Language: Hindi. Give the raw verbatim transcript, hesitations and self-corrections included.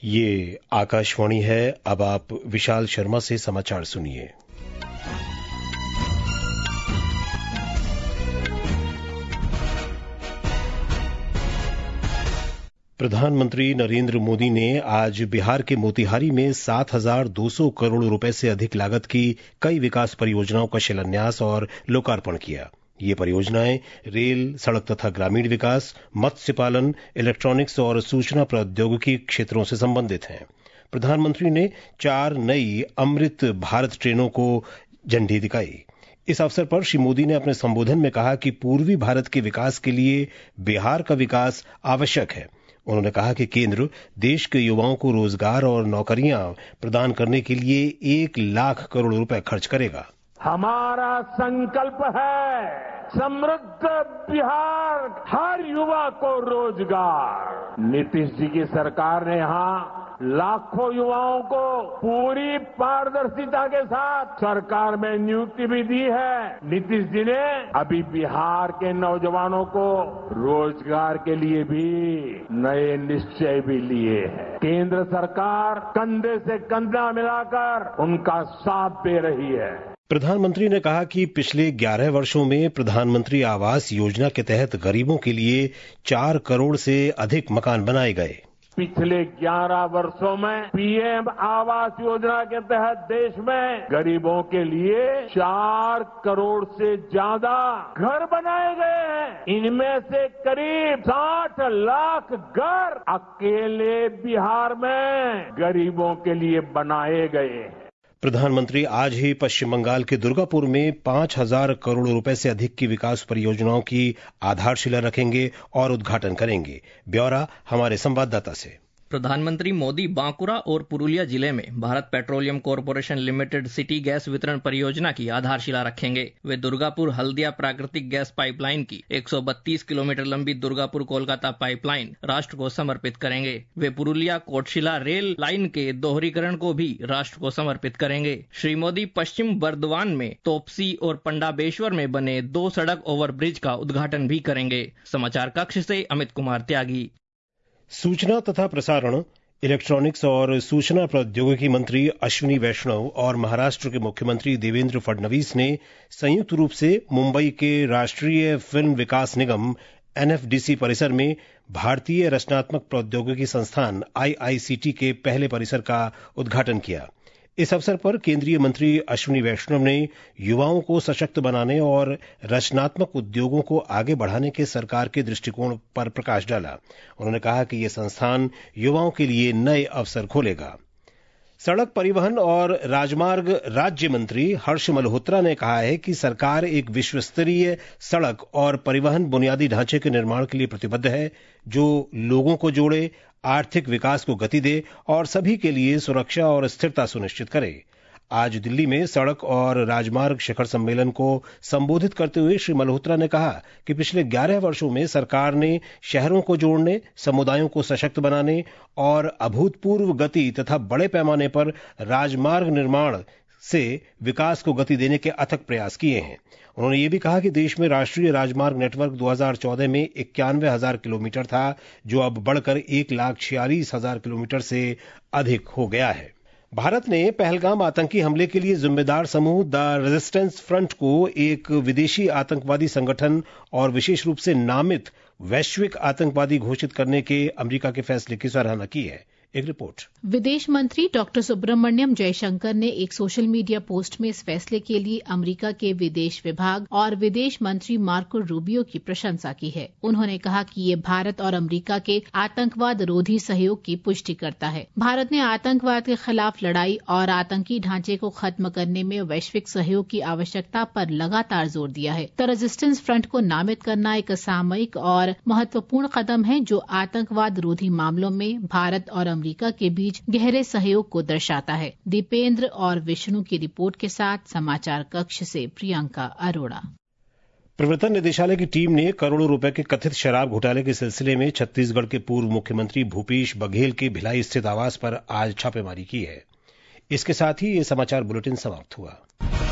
ये आकाशवाणी है। अब आप विशाल शर्मा से समाचार सुनिए। प्रधानमंत्री नरेंद्र मोदी ने आज बिहार के मोतिहारी में सात हजार दो सौ करोड़ रुपए से अधिक लागत की कई विकास परियोजनाओं का शिलान्यास और लोकार्पण किया। ये परियोजनाएं रेल, सड़क तथा ग्रामीण विकास, मत्स्य पालन, इलेक्ट्रॉनिक्स और सूचना प्रौद्योगिकी क्षेत्रों से संबंधित हैं। प्रधानमंत्री ने चार नई अमृत भारत ट्रेनों को झंडी दिखाई। इस अवसर पर श्री मोदी ने अपने संबोधन में कहा कि पूर्वी भारत के विकास के लिए बिहार का विकास आवश्यक है। उन्होंने कहा कि केंद्र देश के युवाओं को रोजगार और नौकरियां प्रदान करने के लिए एक लाख करोड़ रुपए खर्च करेगा। हमारा संकल्प है समृद्ध बिहार, हर युवा को रोजगार। नीतीश जी की सरकार ने यहाँ लाखों युवाओं को पूरी पारदर्शिता के साथ सरकार में नियुक्ति भी दी है। नीतीश जी ने अभी बिहार के नौजवानों को रोजगार के लिए भी नए निश्चय भी लिए हैं। केंद्र सरकार कंधे से कंधा मिलाकर उनका साथ दे रही है। प्रधानमंत्री ने कहा कि पिछले ग्यारह वर्षों में प्रधानमंत्री आवास योजना के तहत गरीबों के लिए चार करोड़ से अधिक मकान बनाए गए। पिछले ग्यारह वर्षों में पीएम आवास योजना के तहत देश में गरीबों के लिए चार करोड़ से ज्यादा घर बनाए गए हैं। इनमें से करीब साठ लाख घर अकेले बिहार में गरीबों के लिए बनाए गए हैं। प्रधानमंत्री आज ही पश्चिम बंगाल के दुर्गापुर में पांच हजार करोड़ रुपए से अधिक की विकास परियोजनाओं की आधारशिला रखेंगे और उद्घाटन करेंगे। ब्यौरा हमारे संवाददाता से। प्रधानमंत्री मोदी बांकुरा और पुरुलिया जिले में Bharat petroleum corporation limited city gas वितरण परियोजना की आधारशिला रखेंगे। वे दुर्गापुर हल्दिया प्राकृतिक गैस पाइपलाइन की एक सौ बत्तीस किलोमीटर लंबी दुर्गापुर कोलकाता पाइपलाइन राष्ट्र को समर्पित करेंगे। वे पुरुलिया कोटशिला रेल लाइन के दोहरीकरण को भी राष्ट्र को समर्पित करेंगे। श्री मोदी पश्चिम बर्दवान में तोपसी और पंडाबेश्वर में बने दो सड़क ओवरब्रिज का उद्घाटन भी करेंगे। समाचार कक्ष से अमित कुमार त्यागी। सूचना तथा प्रसारण, इलेक्ट्रॉनिक्स और सूचना प्रौद्योगिकी मंत्री अश्विनी वैष्णव और महाराष्ट्र के मुख्यमंत्री देवेंद्र फडणवीस ने संयुक्त रूप से मुंबई के राष्ट्रीय फिल्म विकास निगम एनएफडीसी परिसर में भारतीय रचनात्मक प्रौद्योगिकी संस्थान आईआईसीटी के पहले परिसर का उद्घाटन किया। इस अवसर पर केंद्रीय मंत्री अश्विनी वैष्णव ने युवाओं को सशक्त बनाने और रचनात्मक उद्योगों को आगे बढ़ाने के सरकार के दृष्टिकोण पर प्रकाश डाला। उन्होंने कहा कि यह संस्थान युवाओं के लिए नए अवसर खोलेगा। सड़क परिवहन और राजमार्ग राज्य मंत्री हर्ष मल्होत्रा ने कहा है कि सरकार एक विश्वस्तरीय सड़क और परिवहन बुनियादी ढांचे के निर्माण के लिए प्रतिबद्ध है, जो लोगों को जोड़े, आर्थिक विकास को गति दे और सभी के लिए सुरक्षा और स्थिरता सुनिश्चित करे। आज दिल्ली में सड़क और राजमार्ग शिखर सम्मेलन को संबोधित करते हुए श्री मल्होत्रा ने कहा कि पिछले ग्यारह वर्षों में सरकार ने शहरों को जोड़ने, समुदायों को सशक्त बनाने और अभूतपूर्व गति तथा बड़े पैमाने पर राजमार्ग निर्माण से विकास को गति देने के अथक प्रयास किए हैं। उन्होंने ये भी कहा कि देश में राष्ट्रीय राजमार्ग नेटवर्क दो हज़ार चौदह में इक्यानवे हजार किलोमीटर था, जो अब बढ़कर एक लाख छियालीस हजार किलोमीटर से अधिक हो गया है। भारत ने पहलगाम आतंकी हमले के लिए जिम्मेदार समूह द रेजिस्टेंस फ्रंट को एक विदेशी आतंकवादी संगठन और विशेष रूप से नामित वैश्विक आतंकवादी घोषित करने के अमेरिका के फैसले की सराहना की है। एक रिपोर्ट। विदेश मंत्री डॉक्टर सुब्रमण्यम जयशंकर ने एक सोशल मीडिया पोस्ट में इस फैसले के लिए अमेरिका के विदेश विभाग और विदेश मंत्री मार्को रूबियो की प्रशंसा की है। उन्होंने कहा कि ये भारत और अमेरिका के आतंकवाद रोधी सहयोग की पुष्टि करता है। भारत ने आतंकवाद के खिलाफ लड़ाई और आतंकी ढांचे को खत्म करने में वैश्विक सहयोग की आवश्यकता पर लगातार जोर दिया है। द रेजिस्टेंस फ्रंट को नामित करना एक सामयिक और महत्वपूर्ण कदम है, जो आतंकवाद रोधी मामलों में भारत और अमेरिका के बीच गहरे सहयोग को दर्शाता है। दीपेंद्र और विष्णु की रिपोर्ट के साथ समाचार कक्ष से प्रियंका अरोड़ा। प्रवर्तन निदेशालय की टीम ने करोड़ों रुपए के कथित शराब घोटाले के सिलसिले में छत्तीसगढ़ के पूर्व मुख्यमंत्री भूपेश बघेल के भिलाई स्थित आवास पर आज छापेमारी की है। इसके साथ ही ये समाचार बुलेटिन समाप्त हुआ।